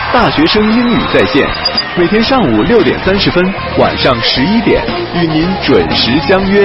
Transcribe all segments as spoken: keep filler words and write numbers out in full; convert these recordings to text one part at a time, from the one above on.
大学生英语在线，每天上午六点三十分，晚上十一点，与您准时相约。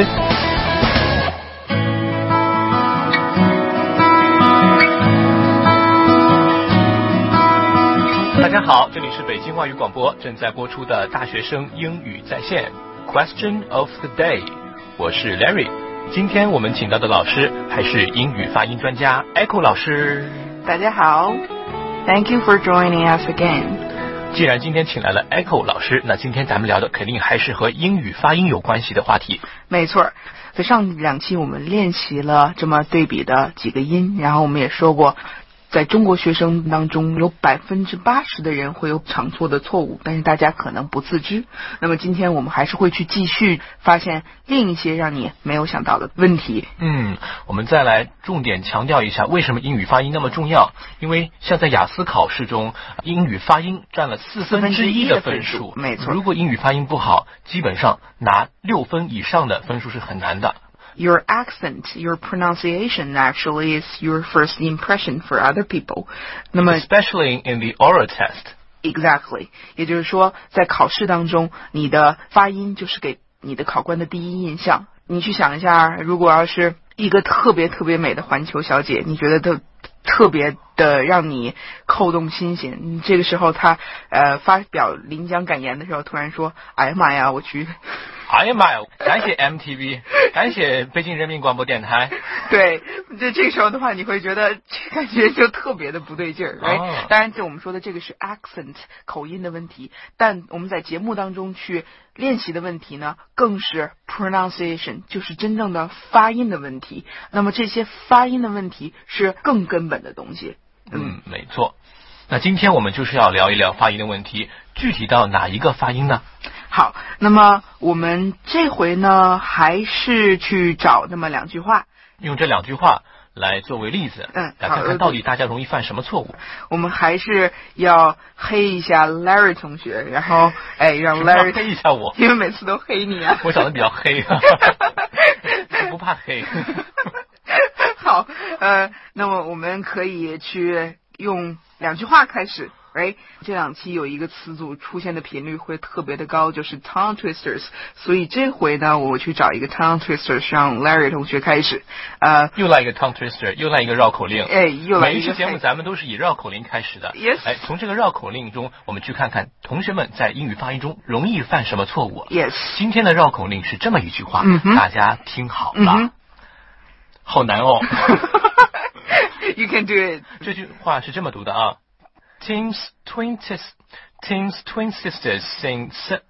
大家好，这里是北京外语广播正在播出的大学生英语在线 Question of the Day， 我是 Larry。今天我们请到的老师还是英语发音专家 Echo 老师。 大家好 ，Thank you for joining us again。 既然今天请来了 Echo 老师，那今天咱们聊的肯定还是和英语发音有关系的话题。 没错，在上两期我们练习了这么对比的几个音，然后我们也说过，在中国学生当中有百分之八十的人会有常错的错误，但是大家可能不自知。那么今天我们还是会去继续发现另一些让你没有想到的问题。 嗯，我们再来重点强调一下为什么英语发音那么重要。因为像在雅思考试中，英语发音占了四分之一的分数。 没错， 如果英语发音不好，基本上拿六分以上的分数是很难的。 Your accent, your pronunciation actually is your first impression for other people. 那么 Especially in the oral test. Exactly. 也就是说，在考试当中，你的发音就是给你的考官的第一印象。你去想一下，如果要是一个特别特别美的环球小姐，你觉得她特别的让你扣动心弦，这个时候她呃发表领奖感言的时候，突然说：“哎呀妈呀，我去！” 哎呀妈呀！感谢 M T V， 感谢北京人民广播电台。 对，这这个时候的话，你会觉得感觉就特别的不对劲儿。哎、哦，当然，就我们说的这个是 accent 口音的问题，但我们在节目当中去练习的问题呢，更是 pronunciation， 就是真正的发音的问题。那么这些发音的问题是更根本的东西。 嗯，嗯没错。那今天我们就是要聊一聊发音的问题，具体到哪一个发音呢？ 好，那么我们这回呢，还是去找那么两句话， 用这两句话来作为例子， 嗯， 来看看到底大家容易犯什么错误。 我们还是要黑一下 Larry 同学，然后哎，让 Larry 黑一下我， 因为每次都黑你啊。 我长得比较黑，不怕黑。 好，呃，那么我们可以去用两句话开始。哎，这两期有一个词组出现的频率会特别的高，就是 tongue twisters。所以这回呢，我去找一个 tongue twisters， 让 Larry 同学开始。呃， 又来一个 tongue twister， 又来一个绕口令。 哎，又来一个。 每一期节目咱们都是以绕口令开始的。 Yes。 哎，从这个绕口令中，我们去看看同学们在英语发音中容易犯什么错误。 Yes。 今天的绕口令是这么一句话， 嗯、 大家听好了。嗯、好难哦。 You can do it。 这句话是这么读的啊。Team's twin sis, Team's twin sisters sing.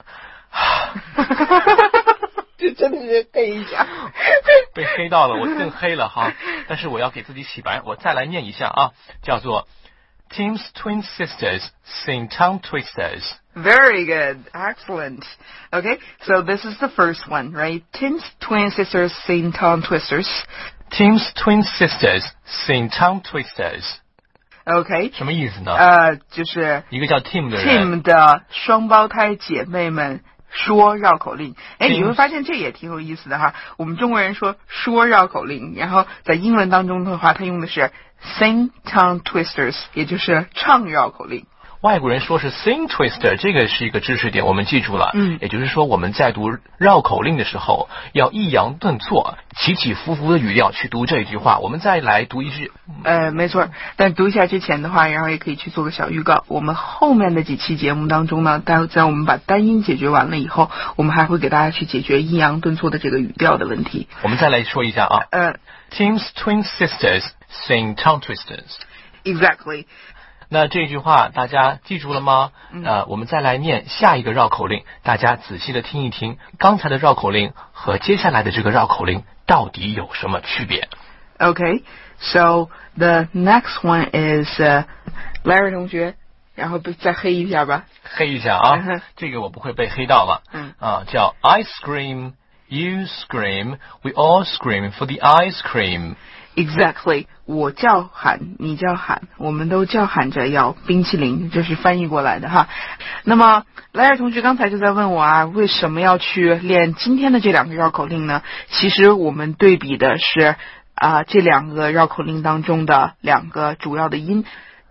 这真的是黑一下， 被黑到了，我更黑了哈。但是我要给自己洗白，我再来念一下啊，叫做 Team's twin sisters sing tongue twisters. Very good, excellent. Okay, so this is the first one, right? Team's twin sisters sing tongue twisters. Team's twin sisters sing tongue twisters.OK， 什么意思呢？ 呃，就是一个叫 Tim 的人 ，Tim 的双胞胎姐妹们说绕口令。哎，你会发现这也挺有意思的哈。我们中国人说说绕口令，然后在英文当中的话，他用的是 sing tongue twisters， 也就是唱绕口令。 外国人说是 sing twister， 这个是一个知识点，我们记住了。 嗯， 也就是说我们在读绕口令的时候，要抑扬顿挫、起起伏伏的语调去读这一句话。我们再来读一句。 呃，没错。但读一下之前的话，然后也可以去做个小预告。我们后面的几期节目当中呢，待在我们把单音解决完了以后，我们还会给大家去解决抑扬顿挫的这个语调的问题。 我们再来说一下啊。 呃 ，Team's twin sisters sing tongue twisters. Exactly. 那这句话大家记住了吗？ 嗯、 呃，我们再来念下一个绕口令，大家仔细的听一听，刚才的绕口令和接下来的这个绕口令到底有什么区别 ？Okay, so the next one is、uh, Larry 同学，然后再黑一下吧。 黑一下啊，嗯、这个我不会被黑到了。 嗯啊，叫 I scream, you scream, we all scream for the ice cream.Exactly， 我叫喊，你叫喊，我们都叫喊着要冰淇淋，这是翻译过来的哈。那么莱尔同学刚才就在问我啊，为什么要去练今天的这两个绕口令呢？其实我们对比的是啊、呃、这两个绕口令当中的两个主要的音。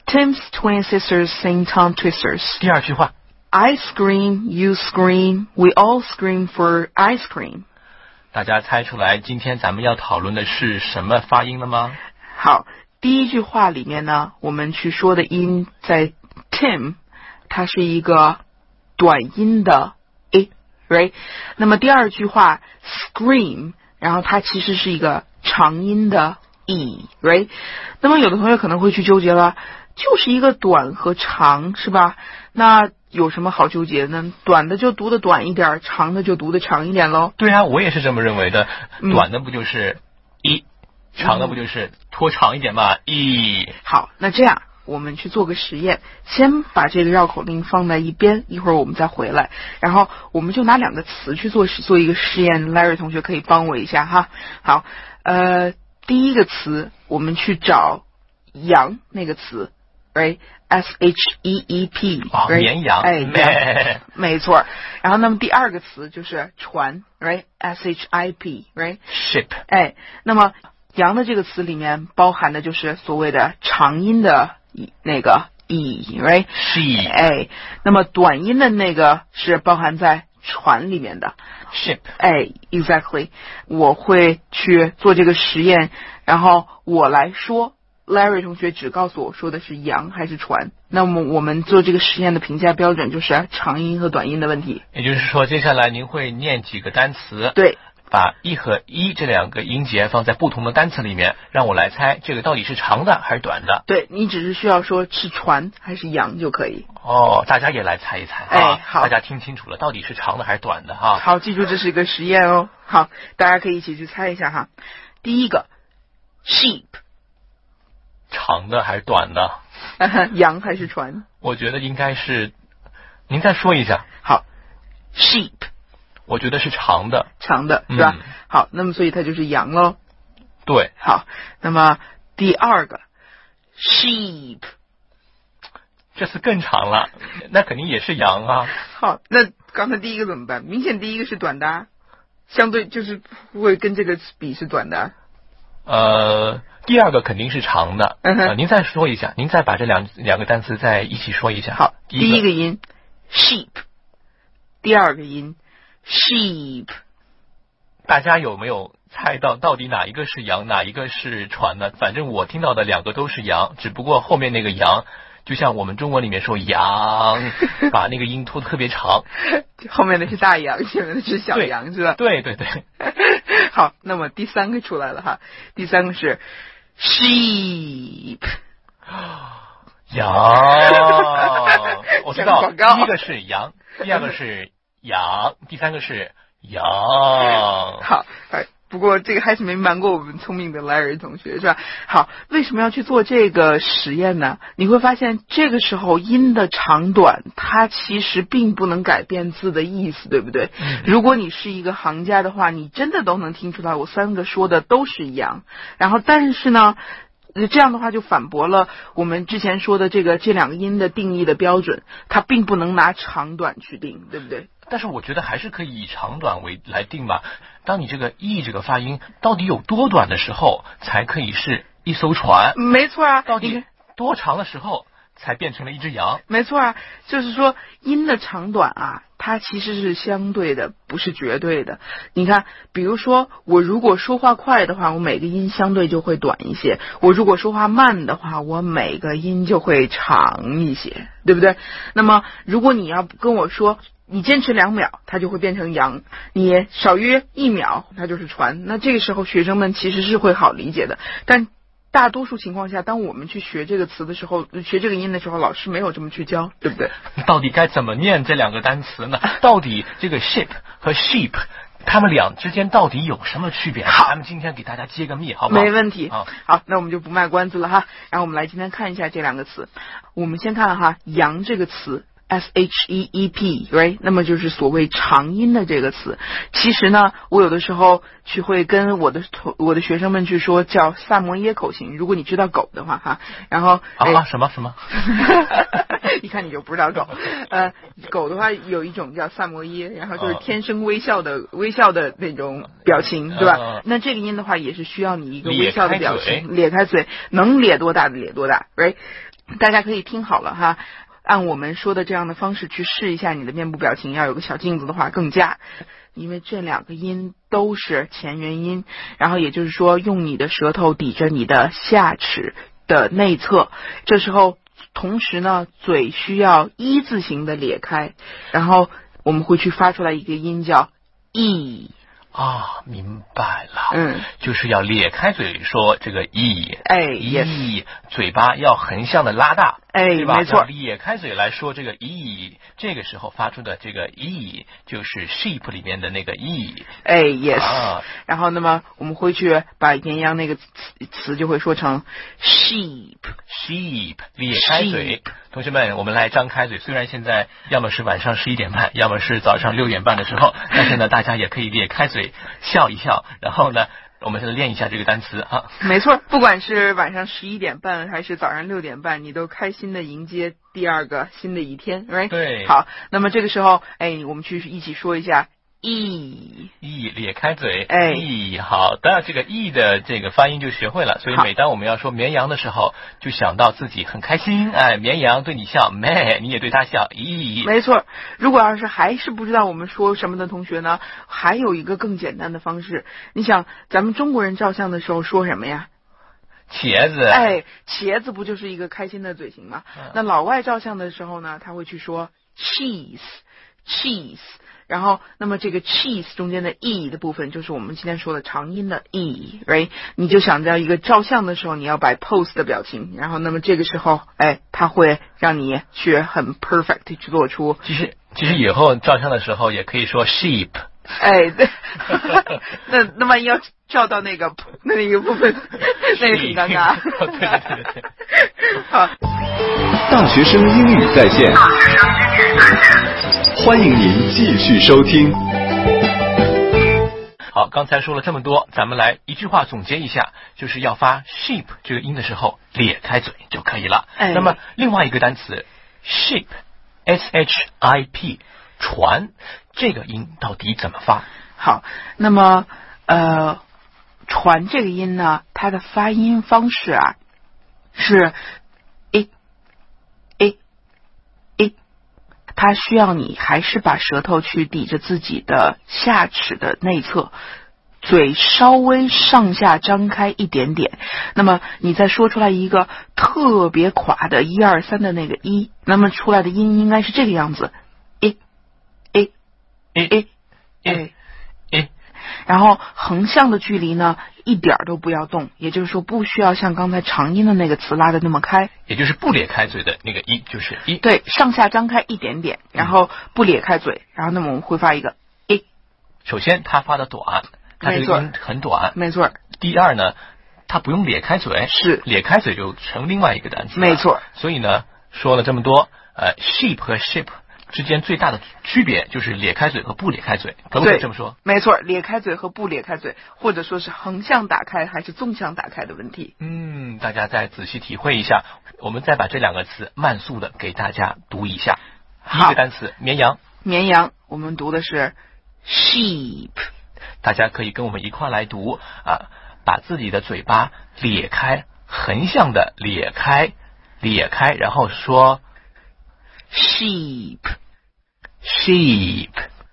Tim's twin sisters sing tongue twisters. 第二句话 I scream, you scream, we all scream for ice cream. 大家猜出来今天咱们要讨论的是什么发音了吗？ 好，第一句话里面呢，我们去说的音在 Tim 它是一个短音的 a right。 那么第二句话 scream 然后它其实是一个长音的 e right。 那么有的同学可能会去纠结了，就是一个短和长是吧，那有什么好纠结呢？短的就读的短一点，长的就读的长一点咯。 对啊，我也是这么认为的。 嗯、 短的不就是一、长的不就是拖长一点嘛？一。 好，那这样我们去做个实验，先把这个绕口令放在一边，一会儿我们再回来，然后我们就拿两个词去做做一个实验。 Larry 同学可以帮我一下哈。好，呃，第一个词我们去找羊那个词 right S H E E P 哦 right? 绵羊哎羊没错。然后那么第二个词就是船 right S H I P right ship 哎，那么羊的这个词里面包含的就是所谓的长音的那个 e right she 哎，那么短音的那个是包含在船里面的 ship 哎 exactly。 我会去做这个实验，然后我来说Larry 同学只告诉我说的是羊还是船，那么我们做这个实验的评价标准就是长音和短音的问题。 也就是说接下来您会念几个单词， 对， 把一和一这两个音节放在不同的单词里面，让我来猜这个到底是长的还是短的。 对，你只是需要说是船还是羊就可以。 哦，大家也来猜一猜哎啊！ 好， 大家听清楚了，到底是长的还是短的哈？ 好，记住这是一个实验哦。好，大家可以一起去猜一下哈。第一个 sheep 长的还是短的？ 羊还是船？ 我觉得应该是，您再说一下。 好 sheep 我觉得是长的， 长的是吧、 嗯、 好，那么所以它就是羊咯。 对， 好，那么第二个 sheep 这次更长了，那肯定也是羊啊。 好，那刚才第一个怎么办？明显第一个是短的、啊，相对就是会跟这个比是短的、啊。 呃，第二个肯定是长的。 嗯哼、 呃，您再说一下，您再把这两两个单词再一起说一下。 好， 第一个， 第一个音 sheep， 第二个音 sheep。 大家有没有猜到到底哪一个是羊，哪一个是船呢？反正我听到的两个都是羊，只不过后面那个羊，就像我们中文里面说羊，把那个音拖得特别长。 后面的是大羊，前面的是小羊，是吧？ 对对对。 好，那么第三个出来了哈，第三个是 sheep， 羊，我知道，第一个是羊，第二个是羊，第三个是羊。 好，哎，不过这个还是没瞒过我们聪明的 Larry 同学，是吧？好，为什么要去做这个实验呢？你会发现这个时候音的长短它其实并不能改变字的意思，对不对、 嗯、 如果你是一个行家的话，你真的都能听出来我三个说的都是羊，然后但是呢这样的话就反驳了我们之前说的这个这两个音的定义的标准，它并不能拿长短去定，对不对？ 但是我觉得还是可以以长短为来定吧。当你这个 e 这个发音到底有多短的时候，才可以是一艘船？ 没错啊。 到底多长的时候才变成了一只羊？ 没错啊，就是说音的长短啊，它其实是相对的，不是绝对的。你看，比如说我如果说话快的话，我每个音相对就会短一些；我如果说话慢的话，我每个音就会长一些，对不对？那么如果你要跟我说你坚持两秒，它就会变成羊；你少于一秒，它就是船。那这个时候学生们其实是会好理解的，但大多数情况下，当我们去学这个词的时候，学这个音的时候，老师没有这么去教，对不对？ 到底该怎么念这两个单词呢？到底这个 ship 和 sheep 他们俩之间到底有什么区别？好，咱们今天给大家揭个密，好不好？ 没问题。 好， 好，那我们就不卖关子了哈。然后我们来今天看一下这两个词。我们先看哈，羊这个词。S H E E P right， 那么就是所谓长音的这个词。其实呢，我有的时候去会跟我的我的学生们去说叫萨摩耶口型，如果你知道狗的话哈。然后啊、哎、什么什么一看你就不知道狗。呃，狗的话有一种叫萨摩耶，然后就是天生微笑的、微笑的那种表情，对吧？ 呃、 那这个音的话也是需要你一个微笑的表情，咧开嘴，能咧多大的咧多大 ，right？ 大家可以听好了哈。按我们说的这样的方式去试一下你的面部表情，要有个小镜子的话更佳，因为这两个音都是前元音，然后也就是说用你的舌头抵着你的下齿的内侧，这时候同时呢嘴需要一字形的咧开，然后我们会去发出来一个音叫 e。 啊，明白了， 嗯， 就是要咧开嘴说这个 e， 哎 e， 嘴巴要横向的拉大， 哎， 对吧？ 没错， 咧开嘴来说这个 e， 这个时候发出的这个 e 就是 sheep 里面的那个 e， 哎 yes，、 啊、 然后那么我们会去把绵羊那个词词就会说成 sheep， sheep， 咧开嘴。同学们，我们来张开嘴。虽然现在要么是晚上十一点半，要么是早上六点半的时候，但是呢，大家也可以咧开嘴笑一笑。然后呢，我们现在练一下这个单词啊。 没错，不管是晚上十一点半还是早上六点半，你都开心的迎接第二个新的一天 ，right？ 对。 好，那么这个时候，哎，我们去一起说一下 e e 咧开嘴， 哎 e 好的，这个 e 的这个发音就学会了。所以每当我们要说绵羊的时候，就想到自己很开心，哎，绵羊对你笑，咩，你也对他笑 ，e。 没错，如果要是还是不知道我们说什么的同学呢，还有一个更简单的方式。你想，咱们中国人照相的时候说什么呀？ 茄子。 哎，茄子不就是一个开心的嘴型吗？ 嗯、 那老外照相的时候呢，他会去说 cheese cheese。然后，那么这个 cheese 中间的 e 的部分，就是我们今天说的长音的 e，right？ 你就想到一个照相的时候，你要摆 pose 的表情，然后，那么这个时候，哎，它会让你去很 perfect 去做出。 其实，其实以后照相的时候也可以说 sheep。 哎，对，那那万一要照到那个那一个部分，那个很尴尬。 对对对对对。 好， 大学生英语在线。大学生英语在线。欢迎您继续收听。 好，刚才说了这么多，咱们来一句话总结一下，就是要发 sheep 这个音的时候咧开嘴就可以了。 哎、 那么另外一个单词 ship S H I P 船，这个音到底怎么发？ 好，那么呃，船这个音呢，它的发音方式啊是诶诶诶，它需要你还是把舌头去抵着自己的下齿的内侧，嘴稍微上下张开一点点，那么你再说出来一个特别垮的一二三的那个一，那么出来的音应该是这个样子，诶诶诶诶诶诶， 然后横向的距离呢一点都不要动，也就是说不需要像刚才长音的那个词拉的那么开， 也就是不咧开嘴的那个一就是一， 对，上下张开一点点，然后不咧开嘴，然后那么我们会发一个诶。 首先它发的短，它这个音很短， 没错。 第二呢，它不用咧开嘴， 是咧开嘴就成另外一个单词， 没错。 所以呢，说了这么多，呃 ，sheep 和 ship 之间最大的区别就是咧开嘴和不咧开嘴，可不可以这么说？ 没错，咧开嘴和不咧开嘴，或者说是横向打开还是纵向打开的问题。 嗯，大家再仔细体会一下。我们再把这两个词慢速的给大家读一下。第一个单词绵羊， 绵羊，我们读的是 sheep。 大家可以跟我们一块来读啊，把自己的嘴巴咧开，横向的咧开，咧开，然后说 sheep sheep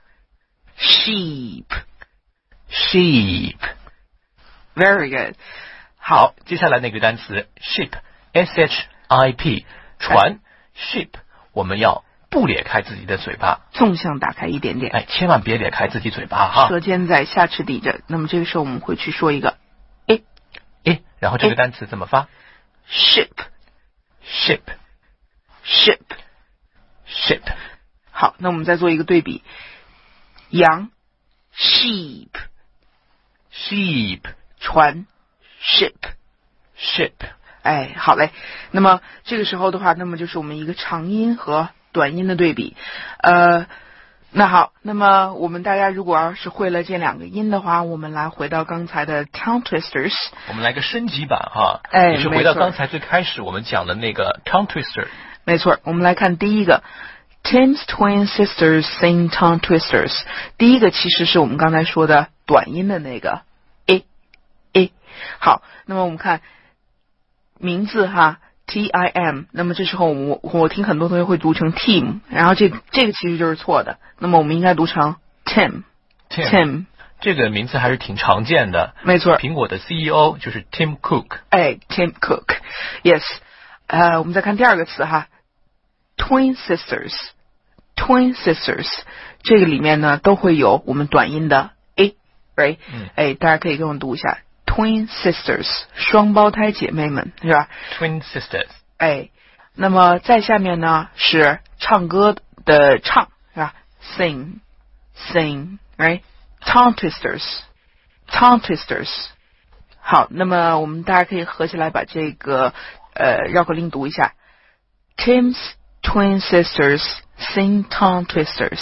sheep sheep very good。 好，接下来那个单词 ship S H I P 船 ship 我们要不咧开自己的嘴巴， 纵向打开一点点， 哎，千万别咧开自己嘴巴哈， 舌尖在下齿抵着。那么这个时候我们会去说一个诶诶，然后这个单词怎么发？ ship ship ship ship。 好，那我们再做一个对比，羊 sheep sheep 船 ship ship。 哎，好嘞。那么这个时候的话，那么就是我们一个长音和短音的对比。呃，那好，那么我们大家如果要是会了这两个音的话，我们来回到刚才的 tongue twisters， 我们来个升级版哈， 哎， 也是回到刚才最开始我们讲的那个 tongue twister。 没错，我们来看第一个 Tim's twin sisters sing tongue twisters。 第一个其实是我们刚才说的短音的那个 a a。 好，那么我们看名字哈 T I M， 那么这时候我我听很多同学会读成 Tim， 然后这这个其实就是错的，那么我们应该读成 Tim Tim, Tim。 这个名字还是挺常见的， 没错， 苹果的 C E O 就是 Tim Cook。 哎 Tim Cook Yes。 呃，我们再看第二个词哈 Twin sisters Twin sisters， 这个里面呢都会有我们短音的 a right、嗯、哎，大家可以跟我读一下 Twin sisters， 双胞胎姐妹们是吧 Twin sisters。 哎，那么在下面呢是唱歌的唱是吧 Sing Sing right Tongue twisters Tongue twisters。 好，那么我们大家可以合起来把这个呃绕口令读一下 Tim's twin sisters sing tongue twisters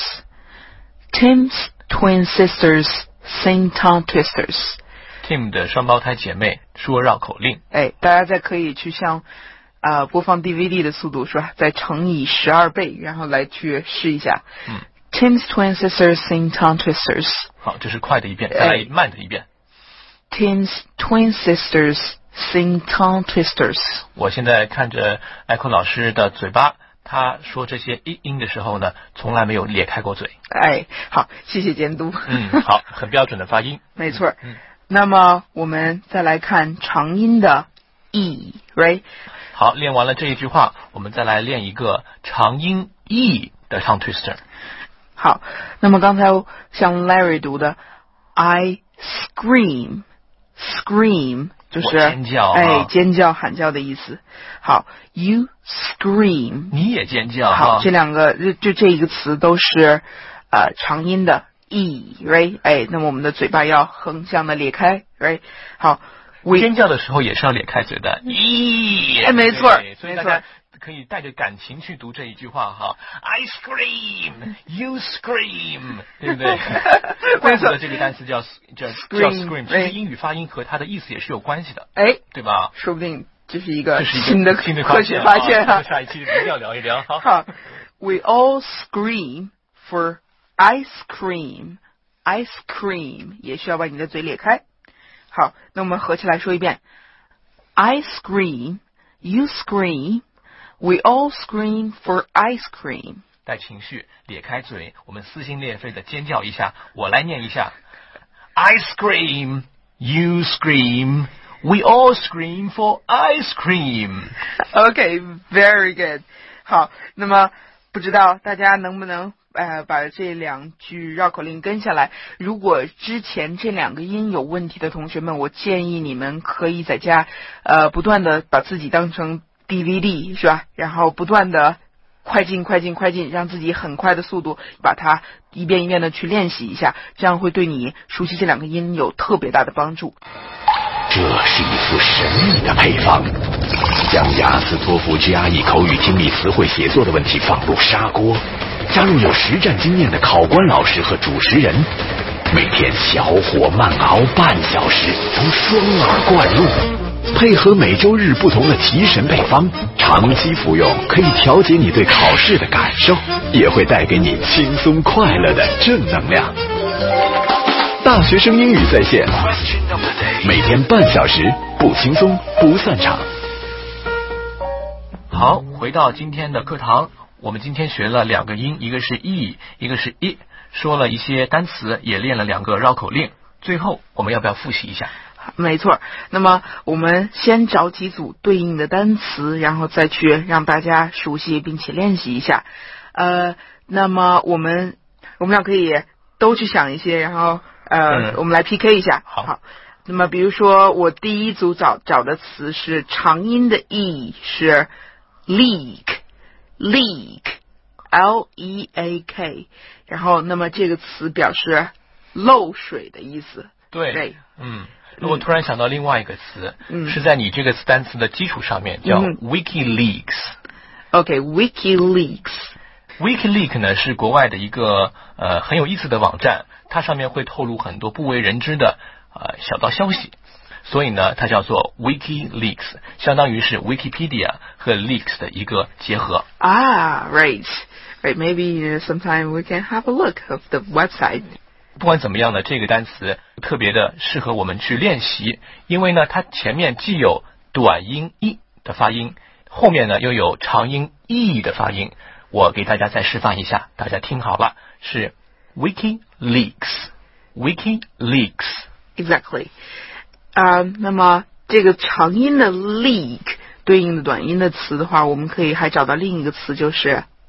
Tim's twin sisters sing tongue twisters。 Tim 的双胞胎姐妹说绕口令。 哎，大家再可以去像呃播放 D V D 的速度是吧，再乘以十二倍，然后来去试一下。嗯Tim's twin sisters sing tongue twisters。 好，这是快的一遍，再来慢的一遍。 Tim's twin sisters sing tongue twisters。 我现在看着艾克老师的嘴巴，他说这些一音的时候呢，从来没有咧开过嘴。 哎，好，谢谢监督。 嗯，好，很标准的发音。 没错。嗯，那么我们再来看长音的 e right。 好，练完了这一句话，我们再来练一个长音 e 的 tongue twister。 好，那么刚才像 Larry 读的 I scream scream 就是尖叫、啊、 哎尖叫喊叫的意思。好 You scream 你也尖叫、啊、 好，这两个就就这一个词都是呃长音的 E right 哎，那么我们的嘴巴要横向的裂开 right 好， 尖叫的时候也是要咧开嘴的 E 哎没错， 所以大家可以带着感情去读这一句话哈 I scream You scream 对不对？怪不得这个单词叫叫 scream, 叫 scream， 其实英语发音和它的意思也是有关系的， 哎， 对吧？ 说不定这是一个新的科学发现哈、啊。 下一期一定要聊一聊哈。 好 We all scream for ice cream ice cream 也需要把你的嘴咧开。好，那我们合起来说一遍 I scream You scream We all scream for ice cream。 带情绪，咧开嘴，我们撕心裂肺的尖叫一下。我来念一下 I scream You scream We all scream for ice cream。 OK very good。 好，那么不知道大家能不能呃把这两句绕口令跟下来。如果之前这两个音有问题的同学们，我建议你们可以在家呃不断的把自己当成D V D 是吧？然后不断的快进快进快进，让自己很快的速度把它一遍一遍的去练习一下，这样会对你熟悉这两个音有特别大的帮助。 这是一副神秘的配方，将雅思托福 G R E 口语听力词汇写作的问题放入砂锅，加入有实战经验的考官老师和主持人，每天小火慢熬半小时，从双耳灌入，配合每周日不同的提神配方，长期服用可以调节你对考试的感受，也会带给你轻松快乐的正能量。大学生英语在线，每天半小时，不轻松不散场。 好，回到今天的课堂，我们今天学了两个音，一个是 e， 一个是 i， 说了一些单词，也练了两个绕口令。最后我们要不要复习一下？ 没错，那么我们先找几组对应的单词，然后再去让大家熟悉并且练习一下。呃，那么我们我们俩可以都去想一些，然后呃、嗯，我们来 P K 一下。 好， 好，那么比如说我第一组找找的词是长音的 e 是 leak leak L E A K， 然后那么这个词表示漏水的意思。 对， 对， 嗯。我突然想到另外一个词，嗯、是在你这个单词的基础上面，叫 WikiLeaks。OK，WikiLeaks。WikiLeaks 呢是国外的一个呃很有意思的网站，它上面会透露很多不为人知的呃小道消息，所以呢它叫做 WikiLeaks， 相当于是 Wikipedia 和 leaks 的一个结合。 Ah, right. Right, maybe you know, sometime we can have a look of the website. 不管怎么样呢，这个单词特别的适合我们去练习，因为呢，它前面既有短音 e 的发音，后面呢又有长音 e 的发音。我给大家再示范一下，大家听好了，是 WikiLeaks。WikiLeaks Exactly. 啊、uh, 那么这个长音的 leak 对应的短音的词的话，我们可以还找到另一个词，就是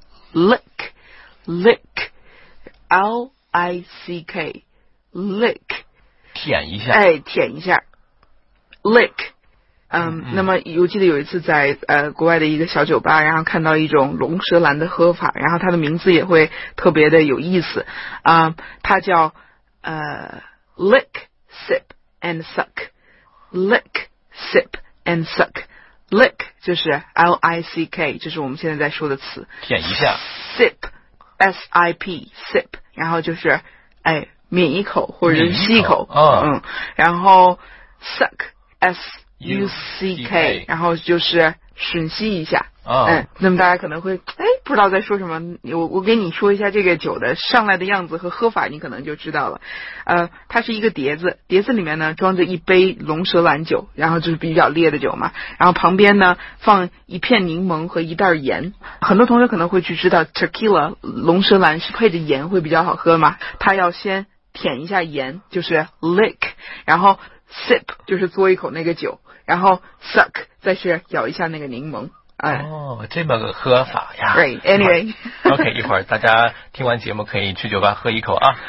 lick。lick。L I C K lick 舔一下， 哎，舔一下 lick。嗯，嗯那么我记得有一次在呃国外的一个小酒吧，然后看到一种龙舌兰的喝法，然后它的名字也会特别的有意思啊、呃，它叫呃 lick sip and suck lick sip and suck lick 就是 L I C K， 这是我们现在在说的词， 舔一下 sip S I P sip， 然后就是哎抿一口或者是吸一口， 哦、 嗯，然后 suck S U C K， 然后就是吮吸一下， 哦、 嗯，那么大家可能会哎不知道在说什么，我我给你说一下这个酒的上来的样子和喝法，你可能就知道了。呃，它是一个碟子，碟子里面呢装着一杯龙舌兰酒，然后就是比较烈的酒嘛，然后旁边呢放一片柠檬和一袋盐。很多同学可能会去知道 tequila 龙舌兰是配着盐会比较好喝嘛，他要先舔一下盐，就是 lick， 然后 sip 就是嘬一口那个酒，然后 suck 再是咬一下那个柠檬。哎， 哦，这么个喝法呀。 Right, anyway. OK， 一会儿大家听完节目可以去酒吧喝一口啊。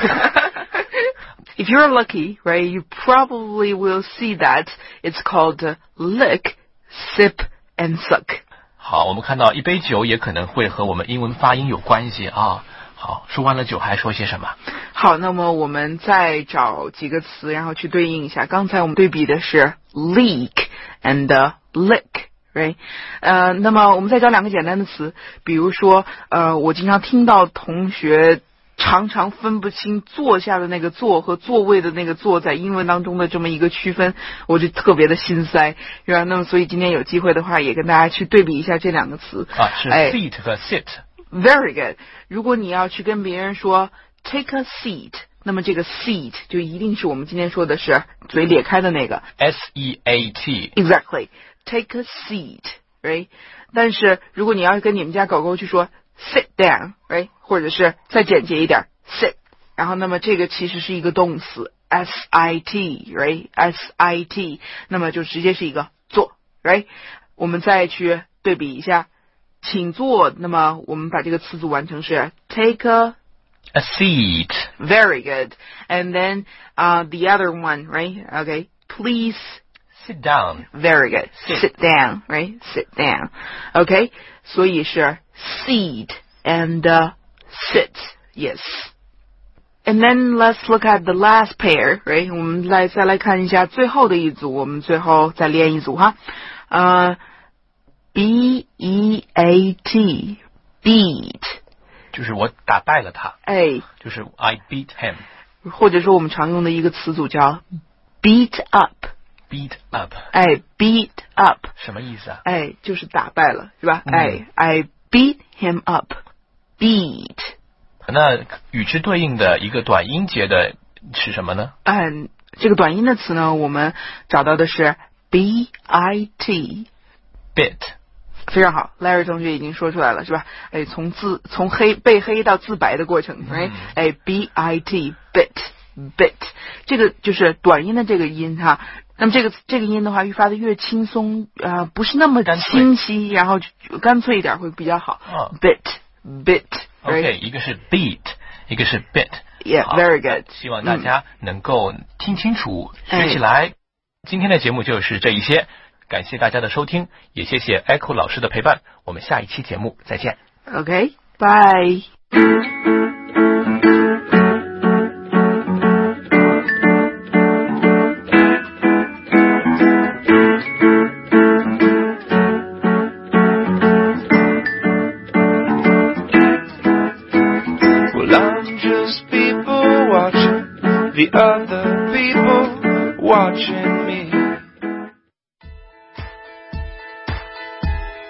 If you're lucky, right, you probably will see that it's called lick, sip, and suck. 好，我们看到一杯酒也可能会和我们英文发音有关系啊。好，说完了酒还说些什么？ 好，那么我们再找几个词，然后去对应一下。刚才我们对比的是 leak and lick。Right， 呃，那么我们再找两个简单的词，比如说，呃，我经常听到同学常常分不清坐下的那个坐和座位的那个坐在英文当中的这么一个区分，我就特别的心塞，是吧？那么所以今天有机会的话，也跟大家去对比一下这两个词。 啊，是 seat 和 sit。Very good。如果你要去跟别人说 take a seat， 那么这个 seat 就一定是我们今天说的是嘴咧开的那个 S E A T。Exactly。Take a seat, right? 但是如果你要跟你们家狗狗去说 sit down, right? 或者是再简洁一点 sit， 然后那么这个其实是一个动词 S I T, right? S I T， 那么就直接是一个坐 right? 我们再去对比一下请坐，那么我们把这个词组完成是 take a a seat. Very good. And then uh, the other one, right? Okay, please sit down. Very good. Sit, sit down, right? Sit down. Okay? 所以是 seat and uh, sit. Yes. And then let's look at the last pair, right? 我们来再来看一下最后的一组，我们最后再练一组哈。呃、uh, B E A T beat 就是我打败了他。 哎， 就是 I beat him。 或者说我们常用的一个词组叫 beat up。Beat up， 哎 ，beat up 什么意思啊？ 哎，就是打败了，是吧？ 嗯、 哎 ，I beat him up，beat。 那与之对应的一个短音节的是什么呢？ 嗯，这个短音的词呢，我们找到的是 B I T，bit， 非常好 ，Larry 同学已经说出来了，是吧？哎，从自从黑被黑到自白的过程，哎、嗯，哎 ，B I T，bit，bit， 这个就是短音的这个音哈。那么这个这个音的话，越发的越轻松，呃，不是那么清晰，然后干脆一点会比较好。 哦、 bit bit。OK， right? 一个是 beat， 一个是 bit。Yeah, very good。 希望大家能够听清楚，嗯、学起来、哎。今天的节目就是这一些，感谢大家的收听，也谢谢 Echo 老师的陪伴。我们下一期节目再见。 OK， bye。 The other people watching me.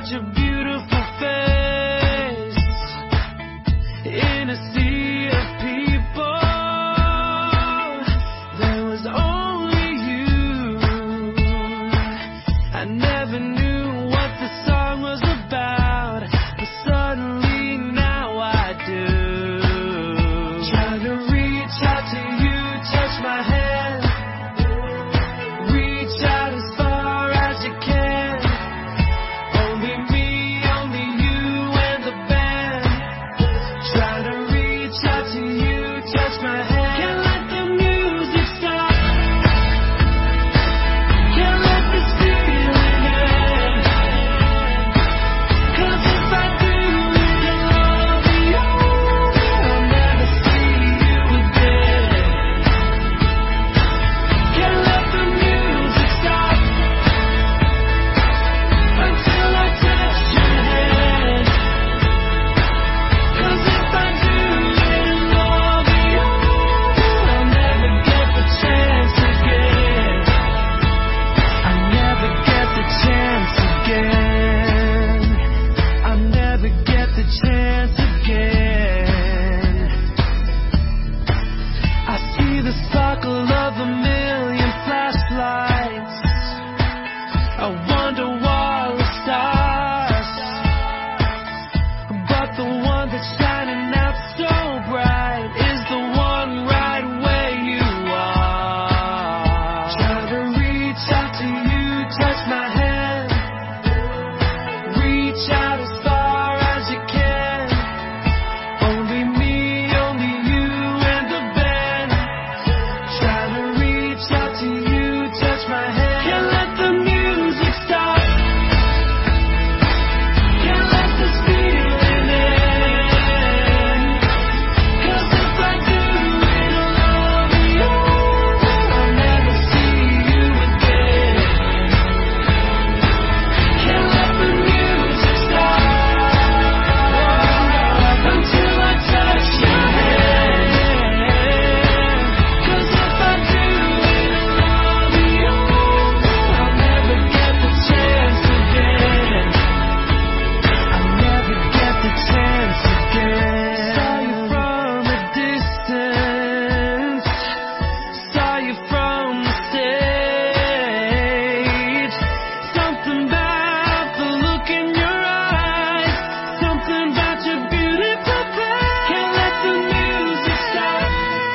such a beautiful face in a sea of people. There was only you. I never knew what the song was about, but suddenly now I do. Trying to reach out to you, touch my hand, reach out as far as you can. Only me, only you and the band. Trying to reach out to you, touch my hand. Can't let the music stop. Can't let this feeling end. 'Cause if I do, it'll all be over. I'll never see you again. Can't let the music stop until I touch your hand. 'Cause if I do, it'll all be over. I'll never get the chance again. I'll never get the chance again. I'll never get the chance again. I see the sparkle of a million flashlights. I wonder why the stars, but the one that's shining out so bright is the one right where you are. Trying to reach out to you, touch my hand, reach out as far as you can. Only me, only you and the band. Trying to reach out to you, touch my hand. Can't let the music stop. Can't let this feeling end. 'Cause if I do, it'll all be over. I'll never see you again. Can't let the music stop until I touch your hand. 'Cause if I do, it'll all be over. I'll never get the chance again. I'll never get the chance again. Saw you from a distance, saw you from the stage. Something about the look in your eyes, something about your beautiful face. Can't let the music stop.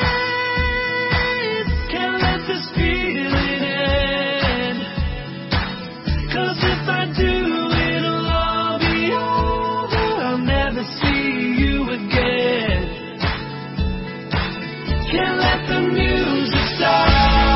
Can't let this feeling end. 'Cause if I do, it'll all be over. I'll never see you again. Can't let the music stop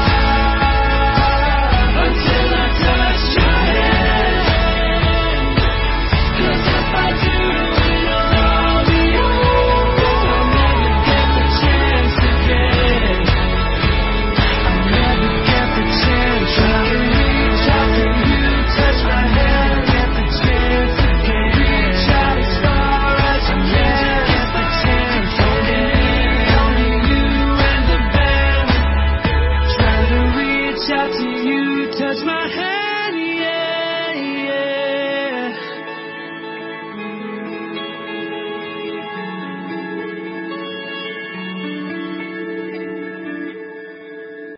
until I touch your hand. 'Cause if I do, it'll all be over. I'll never get the chance again. I'll never get the chance. Trying to reach out to you, touch my hand, get the chance again. Reach out as far as I can, get the chance. Only me, only you and the band. Trying to reach out to you, touch my hand.